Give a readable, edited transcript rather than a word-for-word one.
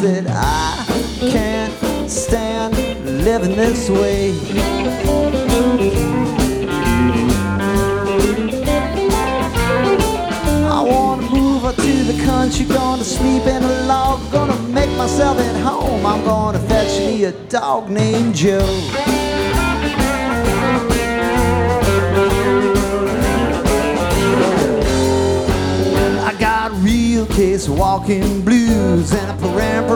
said, I can't stand living this way. I wanna move out to the country, gonna sleep in a log, gonna make myself at home. I'm gonna fetch me a dog named Joe. I got real case walking blues and a param